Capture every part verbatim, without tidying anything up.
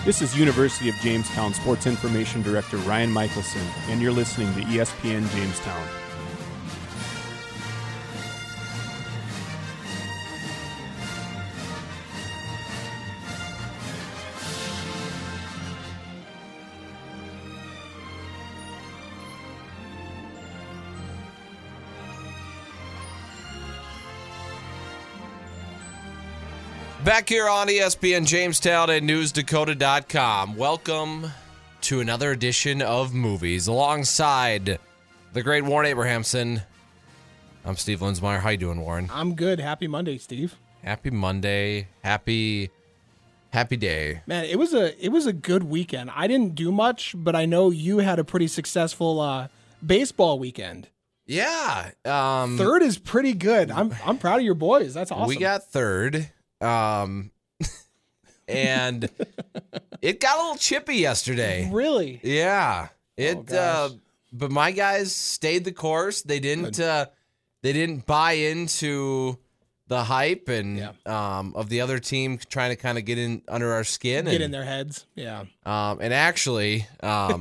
This is University of Jamestown Sports Information Director Ryan Michelson, and you're listening to E S P N Jamestown. Back here on E S P N Jamestown and news dakota dot com. Welcome to another edition of Movies alongside the great Warren Abrahamson. I'm Steve Linsmeyer. How you doing, Warren? I'm good. Happy Monday, Steve. Happy Monday. Happy happy day. Man, it was a it was a good weekend. I didn't do much, but I know you had a pretty successful uh, baseball weekend. Yeah. Um, Third is pretty good. I'm I'm proud of your boys. That's awesome. We got third. Um, and it got a little chippy yesterday. Really? Yeah. It, Oh, uh, gosh. but my guys stayed the course. They didn't, uh, they didn't buy into the hype and, Yeah. um, of the other team trying to kind of get in under our skin. Get and, in their heads. Yeah. Um, and actually, um,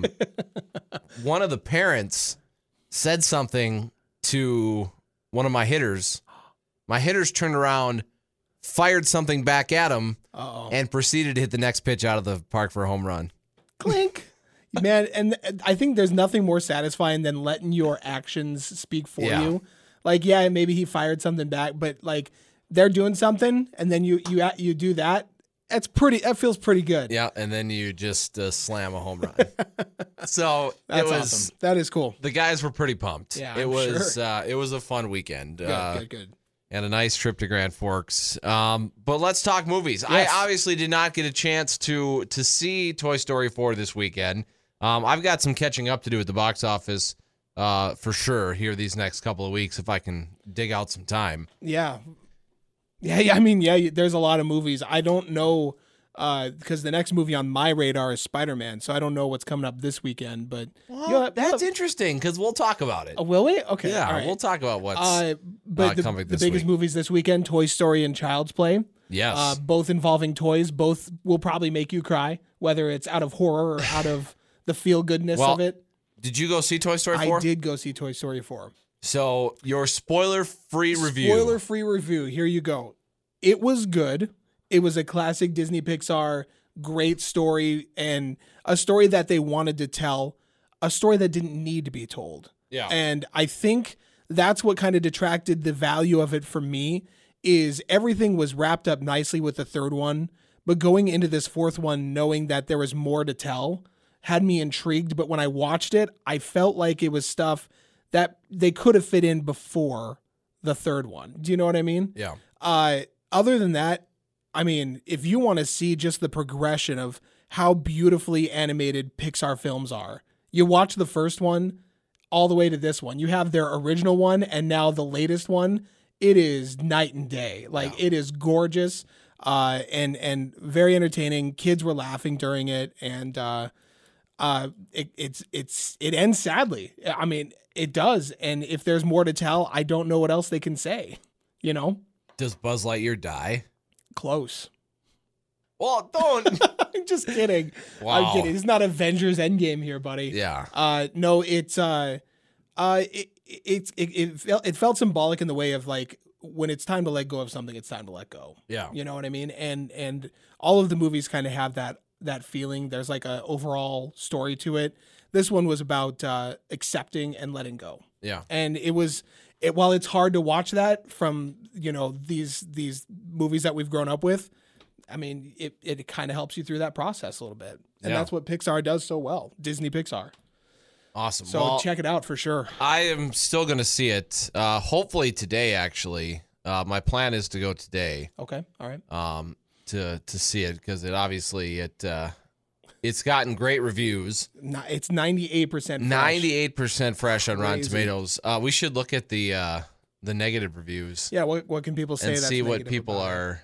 one of the parents said something to one of my hitters. My hitters turned around, fired something back at him, Uh-oh. and proceeded to hit the next pitch out of the park for a home run. Clink. Man, and I think there's nothing more satisfying than letting your actions speak for Yeah. you. Like, yeah, maybe he fired something back, but like they're doing something, and then you you you do that. That's pretty. That feels pretty good. Yeah, and then you just uh, slam a home run. So That's it was. awesome. That is cool. The guys were pretty pumped. Yeah, it I'm was. sure. Uh, it was a fun weekend. Good, uh, good, good. And a nice trip to Grand Forks. Um, but let's talk movies. Yes. I obviously did not get a chance to to see Toy Story four this weekend. Um, I've got some catching up to do at the box office uh, for sure here these next couple of weeks if I can dig out some time. Yeah. Yeah, yeah. I mean, yeah, you- there's a lot of movies. I don't know because the next movie on my radar is Spider-Man, so I don't know what's coming up this weekend. But Well, you'll have- that's you'll have- interesting because we'll talk about it. Oh, will we? Okay. yeah, all right. we'll talk about what's Uh, but uh, the, coming the this biggest week. movies this weekend: Toy Story and Child's Play. Yes. Uh, both involving toys. Both will probably make you cry, whether it's out of horror or out of the feel goodness Well, of it. Did you go see Toy Story four? I did go see Toy Story four. So your spoiler-free review. Spoiler-free review. Here you go. It was good. It was a classic Disney Pixar, great story, and a story that they wanted to tell, a story that didn't need to be told. Yeah. And I think that's what kind of detracted the value of it for me is everything was wrapped up nicely with the third one, but going into this fourth one knowing that there was more to tell had me intrigued. But when I watched it, I felt like it was stuff that they could have fit in before the third one. Do you know what I mean? Yeah. Uh, other than that, I mean, if you want to see just the progression of how beautifully animated Pixar films are, you watch the first one all the way to this one. You have their original one and now the latest one. It is night and day. Like Yeah. it is gorgeous uh, and and very entertaining. Kids were laughing during it, and uh, uh, it, it's it's it ends sadly. I mean, it does. And if there's more to tell, I don't know what else they can say. You know, Does Buzz Lightyear die? close. Well, don't. I'm just kidding. Wow. I'm kidding. It's not Avengers Endgame here, buddy. Yeah. Uh, no, it's uh, uh, it it, it it felt it felt symbolic in the way of like when it's time to let go of something, it's time to let go. Yeah. You know what I mean? And and all of the movies kind of have that that feeling. There's like a overall story to it. This one was about uh, accepting and letting go. Yeah. And it was it while it's hard to watch that from, you know, these these movies that we've grown up with, I mean, it, it kind of helps you through that process a little bit. And Yeah. that's what Pixar does so well. Disney Pixar. Awesome. So well, check it out for sure. I am still going to see it. Uh, hopefully today, actually. Uh, my plan is to go today Okay. All right. um, to to see it because it obviously it uh, it's gotten great reviews. No, it's ninety-eight percent fresh. ninety-eight percent fresh on Rotten Crazy. Tomatoes. Uh, we should look at the uh, the negative reviews Yeah, what what can people say and that's see what negative people about it? are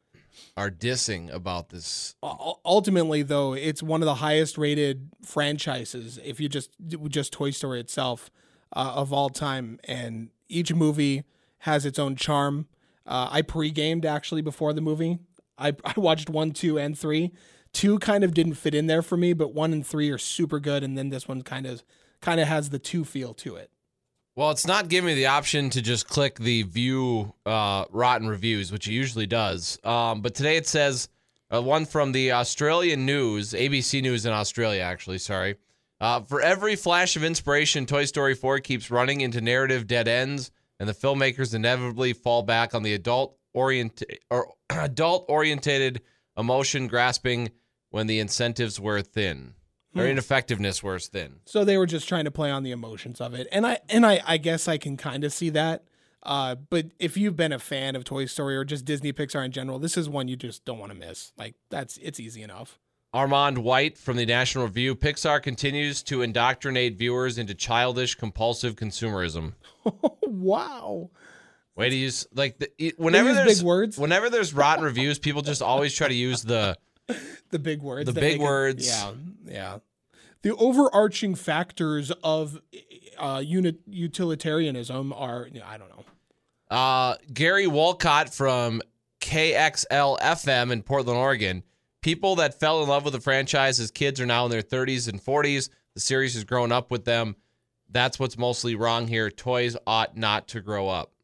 are dissing about this. U- Ultimately, though, it's one of the highest rated franchises if you just just Toy Story itself uh, of all time, and each movie has its own charm. Uh, I pre-gamed actually before the movie. I, I watched one, two, and three Two kind of didn't fit in there for me, but one and three are super good, and then this one kind of kind of has the two feel to it. Well, it's not giving me the option to just click the view uh, rotten reviews, which it usually does. Um, but today it says uh, one from the Australian News, A B C News in Australia, actually, sorry. Uh, for every flash of inspiration, Toy Story four keeps running into narrative dead ends, and the filmmakers inevitably fall back on the adult orient or adult orientated emotion grasping when the incentives were thin. Or ineffectiveness was thin. So they were just trying to play on the emotions of it. And I and I, I guess I can kind of see that. Uh, but if you've been a fan of Toy Story or just Disney Pixar in general, this is one you just don't want to miss. Like, that's it's easy enough. Armand White from the National Review, Pixar continues to indoctrinate viewers into childish, compulsive consumerism. Wow. Way to use, like, the, whenever use there's big words. Whenever there's rotten reviews, people just always try to use the... The big words. The that big make it- words. yeah, yeah. The overarching factors of uh, unit utilitarianism are, you know, I don't know. Uh, Gary Walcott from K X L F M in Portland, Oregon. People that fell in love with the franchise as kids are now in their thirties and forties. The series has grown up with them. That's what's mostly wrong here. Toys ought not to grow up.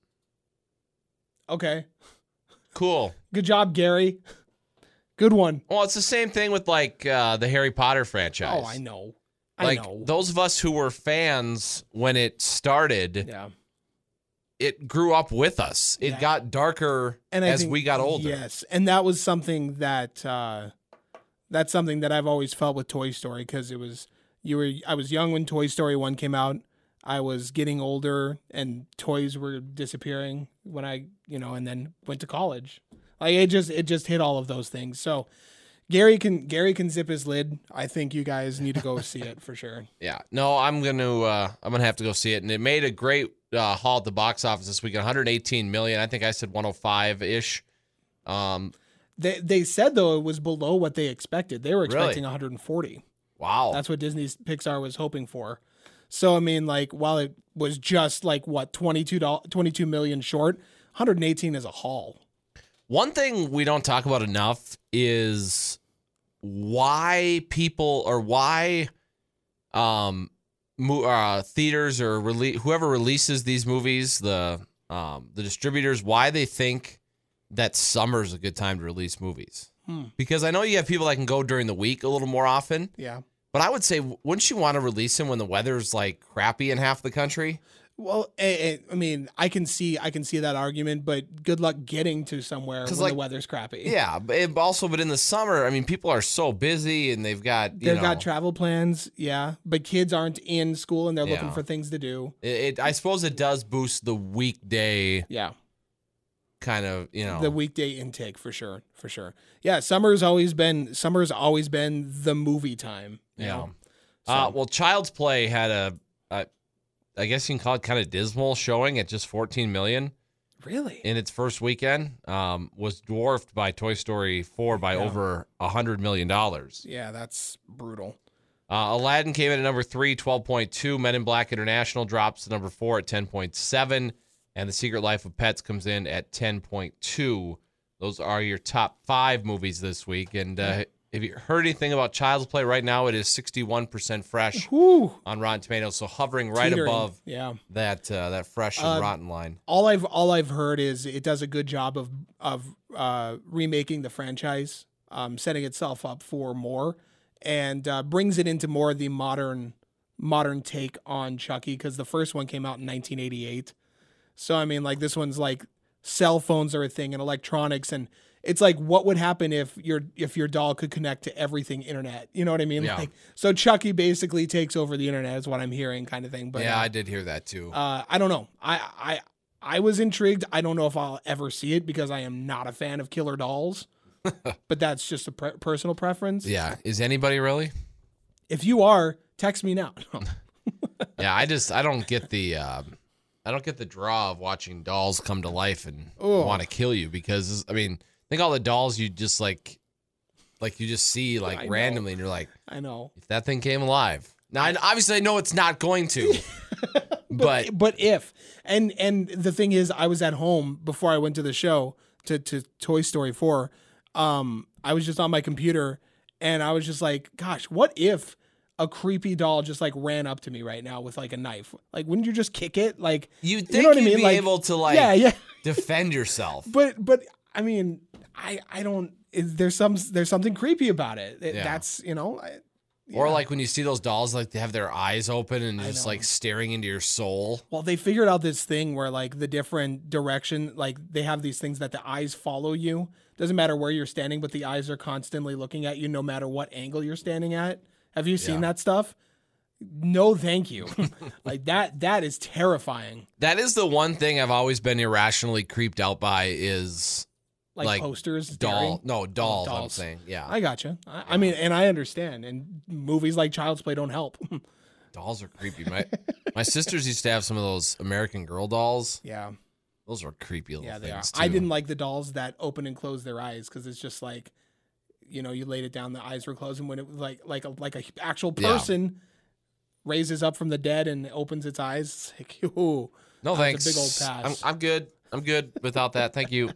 Okay. Cool. Good job, Gary. Good one. Well, it's the same thing with, like, uh, the Harry Potter franchise. Oh, I know. I Like, know. those of us who were fans when it started, Yeah. it grew up with us. It Yeah. got darker And I as think- we got older. Yes, and that was something that uh, that's something that I've always felt with Toy Story, because it was you were I was young when Toy Story one came out. I was getting older, and toys were disappearing when I you know, and then went to college. Like it just it just hit all of those things. So Gary can Gary can zip his lid. I think you guys need to go see it for sure. Yeah. No, I'm gonna uh, I'm gonna have to go see it. And it made a great uh, haul at the box office this week. one hundred eighteen million. I think I said one oh five ish. Um, They they said though it was below what they expected. They were Really? expecting one hundred forty. wow. That's what Disney's Pixar was hoping for. So I mean, like, while it was just like what twenty-two, twenty-two million short, one hundred eighteen is a haul. One thing we don't talk about enough is why people or why um mo- uh, theaters or rele- whoever releases these movies, the um, the distributors, why they think that summer's a good time to release movies. Hmm. Because I know you have people that can go during the week a little more often, Yeah. but I would say, wouldn't you want to release them when the weather's like crappy in half the country? Well, eh, eh, I mean, I can see I can see that argument, but good luck getting to somewhere when 'Cause, the like, weather's crappy. Yeah, but it also, but in the summer, I mean, people are so busy and they've got you They've know, got travel plans, yeah, but kids aren't in school and they're looking Yeah. for things to do. It, it, I suppose it does boost the weekday Yeah. kind of, you know. The weekday intake for sure, for sure. Yeah, summer's always been summer's always been the movie time. You yeah. know? Uh, So- well, Child's Play had a, a, I guess you can call it kind of dismal showing at just fourteen million Really? in its first weekend. Um, was dwarfed by Toy Story four by Yeah. over a hundred million dollars. Yeah, that's brutal. Uh, Aladdin came in at number three, twelve point two. Men in Black International drops to number four at ten point seven. And The Secret Life of Pets comes in at ten point two. Those are your top five movies this week. And uh, if you heard anything about Child's Play right now, it is sixty-one percent fresh Whew. on Rotten Tomatoes. So hovering right Teetering. above Yeah. that uh, that fresh and Uh, rotten line. All I've all I've heard is it does a good job of of uh, remaking the franchise, um, setting itself up for more, and uh, brings it into more of the modern modern take on Chucky, because the first one came out in nineteen eighty-eight. So I mean, like, this one's like cell phones are a thing and electronics, and it's like, what would happen if your if your doll could connect to everything internet? You know what I mean? Yeah. Like, so Chucky basically takes over the internet is what I'm hearing, kind of thing. But Yeah, uh, I did hear that too. uh, I don't know. I, I I was intrigued. I don't know if I'll ever see it because I am not a fan of killer dolls. But that's just a pre- personal preference. yeah, is anybody really? If you are, text me now. Yeah, I just I don't get the um, I don't get the draw of watching dolls come to life and Ugh. want to kill you, because I mean, think all the dolls you just like like you just see like I know. randomly and you're like, I know. if that thing came alive. Now, I, obviously I know it's not going to. but But if and and the thing is, I was at home before I went to the show to to Toy Story four. Um, I was just on my computer And I was just like, gosh, what if a creepy doll just like ran up to me right now with like a knife? Like, wouldn't you just kick it? Like, You'd think you know what you'd I mean? be Like, able to like yeah, yeah. defend yourself. But but I mean, I I don't. Is, there's some there's something creepy about it. It- Yeah. That's you know. I, Or yeah. like when you see those dolls, like they have their eyes open and I just know. like staring into your soul. Well, they figured out this thing where like the different direction, like they have these things that the eyes follow you. Doesn't matter where you're standing, but the eyes are constantly looking at you no matter what angle you're standing at. Have you seen Yeah. that stuff? No, thank you. Like that, that is terrifying. That is the one thing I've always been irrationally creeped out by is Like, Like posters, doll. staring. No, dolls, I'm dolls. saying. Yeah. I gotcha. I, I mean, and I understand. And movies like Child's Play don't help. Dolls are creepy. My my sisters used to have some of those American Girl dolls. Yeah, Those are creepy little yeah, they are. things I too. didn't like the dolls that open and close their eyes because it's just like, you know, you laid it down, the eyes were closed, and when it was like like a like a actual Yeah. person raises up from the dead and opens its eyes, it's like, ooh, No that was a thanks. big old pass. I'm, I'm good. I'm good without that. Thank you.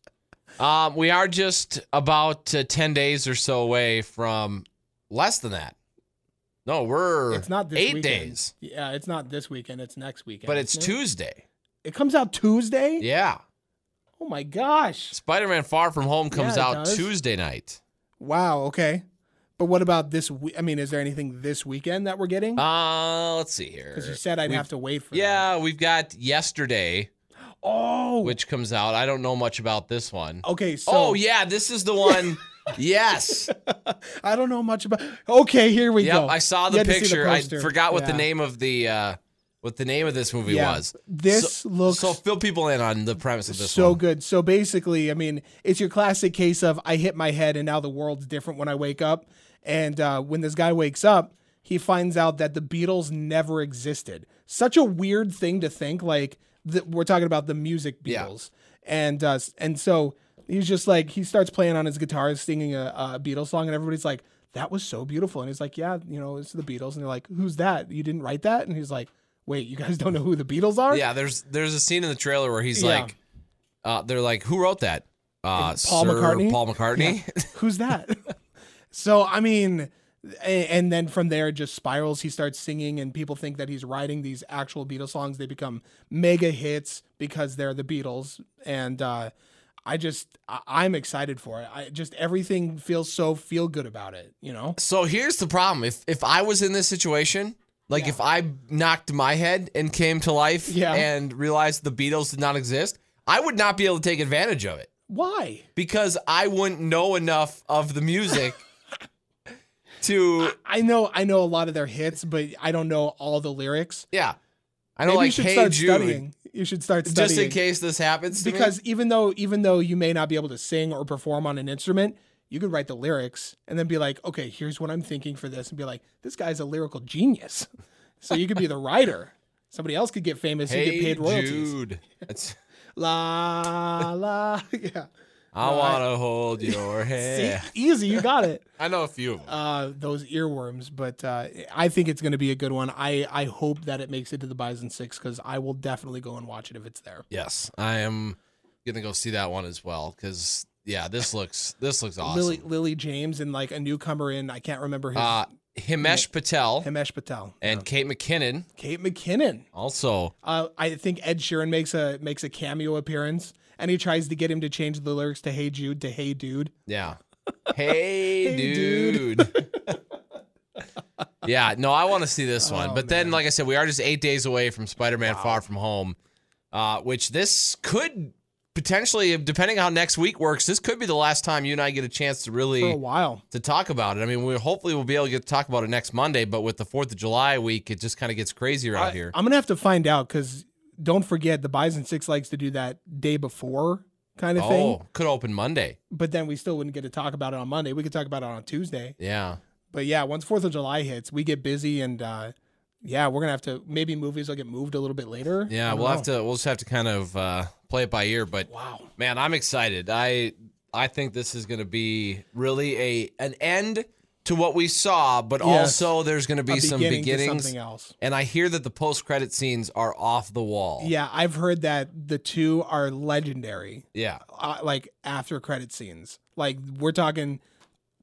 Um, we are just about uh, ten days or so away from less than that. No, we're it's not this eight weekend. days, Yeah, it's not this weekend. It's next weekend. but it's isn't it? Tuesday. It comes out Tuesday. Yeah. Oh my gosh! Spider-Man Far From Home comes Yeah, it out does. Tuesday night. Wow. Okay. But what about this week? I mean, is there anything this weekend that we're getting? Uh, let's see here. Because you said I'd We've- have to wait for. Yeah, we've got Yesterday, That. Oh. which comes out. I don't know much about this one. Okay. So. oh, yeah, this is the one. Yes. I don't know much about. Okay, here we Yep, go. I saw You the had to see picture. I poster. forgot what the Yeah. name of the uh what the name of this movie Yeah. was. This so, looks so fill people in on the premise of this so one. good. So basically, I mean, it's your classic case of I hit my head and now the world's different when I wake up. And uh, when this guy wakes up, he finds out that the Beatles never existed. Such a weird thing to think. Like the, we're talking about the music Yeah. Beatles, and uh, and so he's just like he starts playing on his guitar, singing a, a Beatles song, and everybody's like, "That was so beautiful." And he's like, "Yeah, you know, it's the Beatles." And they're like, "Who's that? You didn't write that?" And he's like, "Wait, you guys don't know who the Beatles are?" Yeah, there's there's a scene in the trailer where he's Yeah. like uh they're like, who wrote that? Uh Paul Sir McCartney? Paul McCartney. Who's that? So, I mean, a- and then from there it just spirals. He starts singing, and people think that he's writing these actual Beatles songs. They become mega hits because they're the Beatles. And uh, I just, I- I'm excited for it. I just, everything feels so feel good about it, you know? So here's the problem. If if I was in this situation, like Yeah. if I knocked my head and came to life Yeah. and realized the Beatles did not exist, I would not be able to take advantage of it. Why? Because I wouldn't know enough of the music to I know, I know a lot of their hits, but I don't know all the lyrics. yeah. I know Maybe like you should Hey start Jude, studying. You should start studying. just in case this happens to me. Because even though even though you may not be able to sing or perform on an instrument, you could write the lyrics and then be like, okay, here's what I'm thinking for this, and be like, this guy's a lyrical genius. So you could be the writer. Somebody else could get famous and Hey get paid royalties. Jude. That's, La la, yeah. I No, I- want to hold your See, hand. easy, you got it. I know a few of them. Uh, those earworms, but uh, I think it's going to be a good one. I I hope that it makes it to the Bison Six because I will definitely go and watch it if it's there. Yes, I am gonna go see that one as well because yeah, this looks this looks awesome. Lily Lily James and like a newcomer in I can't remember his uh, Himesh Patel Himesh Patel and Kate McKinnon Kate McKinnon. also. Uh, I think Ed Sheeran makes a makes a cameo appearance, and he tries to get him to change the lyrics to "Hey Jude" to "Hey Dude." Yeah. Hey, Hey, dude. dude. Yeah, no, I want to see this one. Oh, But then, man. like I said, we are just eight days away from Spider-Man Far From Home, uh, which this could potentially, depending on how next week works, this could be the last time you and I get a chance to For a really while. to talk about it. I mean, we hopefully we'll be able to get to talk about it next Monday, but with the fourth of July week, it just kind of gets crazier out I, here. I'm gonna have to find out because don't forget the Bison Six likes to do that day before kind of thing. Oh, could open Monday. But then we still wouldn't get to talk about it on Monday. We could talk about it on Tuesday. Yeah. But yeah, once Fourth of July hits, we get busy, and uh, yeah, we're gonna have to maybe movies will get moved a little bit later. Yeah, we'll have to we'll just have to kind of uh, play it by ear, but Wow. man, I'm excited. I I think this is going to be really a an end to what we saw, but Yes. also there's going to be A some beginning to beginnings. something else. And I hear that the post credit scenes are off the wall. Yeah, I've heard that the two are legendary. Yeah. Uh, like after credit scenes. Like we're talking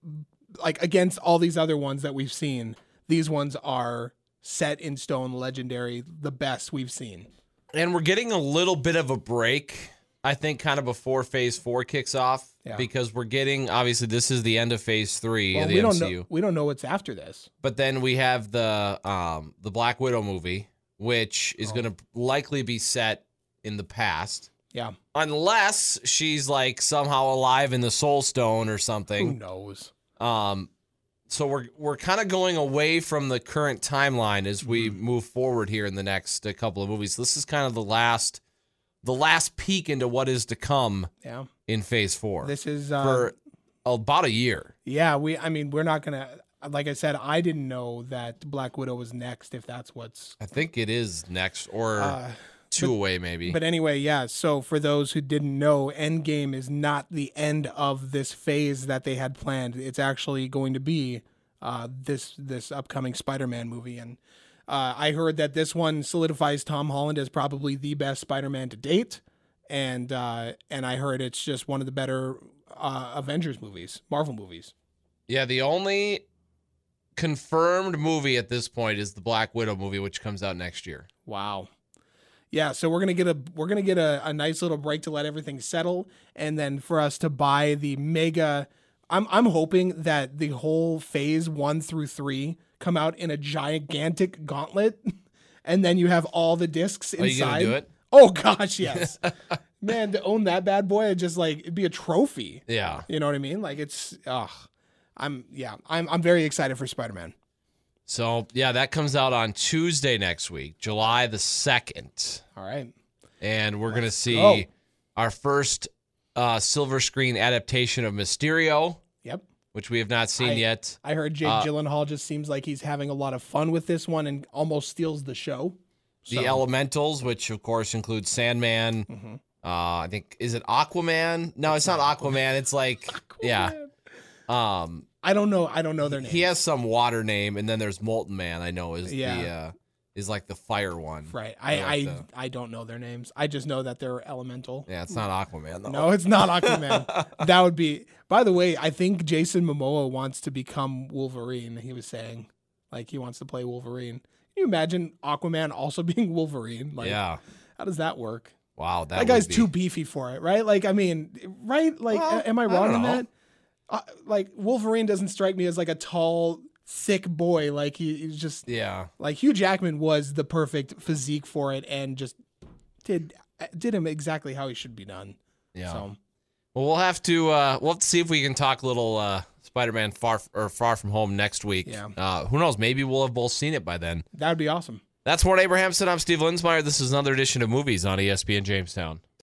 like against all these other ones that we've seen, these ones are set in stone, legendary, the best we've seen. And we're getting a little bit of a break, I think, kind of before Phase Four kicks off, Yeah. because we're getting, obviously, this is the end of Phase Three Well, of the we M don't C U. know. We don't know what's after this. But then we have the um, the Black Widow movie, which is Oh. going to likely be set in the past, Yeah. unless she's like somehow alive in the Soul Stone or Who something. knows? Um, so we're we're kind of going away from the current timeline as we Mm-hmm. move forward here in the next uh, couple of movies. This is kind of the last the last peek into what is to come Yeah. in Phase Four This is uh, for about a year. yeah. We. I mean, we're not gonna. Like I said, I didn't know that Black Widow was next. If that's what's. I think it is next or Uh, two away, maybe. But anyway, yeah. So for those who didn't know, Endgame is not the end of this phase that they had planned. It's actually going to be uh, this this upcoming Spider-Man movie, and uh, I heard that this one solidifies Tom Holland as probably the best Spider-Man to date, and uh, and I heard it's just one of the better uh, Avengers movies, Marvel movies. Yeah, the only confirmed movie at this point is the Black Widow movie, which comes out next year. Wow. Yeah, so we're gonna get a we're gonna get a, a nice little break to let everything settle, and then for us to buy the mega. I'm I'm hoping that the whole phase one through three come out in a gigantic gauntlet, and then you have all the discs inside. Are you gonna do it? Oh gosh, yes, man, to own that bad boy, it'd just like it'd be a trophy. Yeah. You know what I mean? Like it's, ugh. I'm yeah, I'm I'm very excited for Spider-Man. So, yeah, that comes out on Tuesday next week, July the second. All right. And we're going to see go. our first uh, silver screen adaptation of Mysterio, Yep. which we have not seen I- yet. I heard Jake Uh, Gyllenhaal just seems like he's having a lot of fun with this one and almost steals the show. The So- Elementals, which, of course, includes Sandman. Mhm. Uh, I think, is it Aquaman? No, it's not Aquaman. It's like, yeah. Um, I don't know. I don't know their names. he has some water name, and then there's Molten Man, I know, is Yeah. the uh, is like the fire one. Right. I Or I, like the- I don't know their names. I just know that they're elemental. Yeah, it's not Aquaman, though. No, it's not Aquaman. That would be. By the way, I think Jason Momoa wants to become Wolverine. He was saying, like, he wants to play Wolverine. Can you imagine Aquaman also being Wolverine? Like, Yeah. how does that work? Wow, that, That, guy's would be... too beefy for it, right? Like, I mean, right? Like, Well, a- am I I wrong don't in know. that? Uh, like, Wolverine doesn't strike me as like a tall, thick boy. Like, he, he's just Yeah. like Hugh Jackman was the perfect physique for it, and just did did him exactly how he should be done. Yeah. So, Well, we'll have to uh, we'll have to see if we can talk a little uh, Spider-Man Far or Far From Home next week. Yeah. Uh, who knows? Maybe we'll have both seen it by then. that would be awesome. That's Warren Abrahamson. I'm Steve Linsmeyer. This is another edition of Movies on E S P N Jamestown.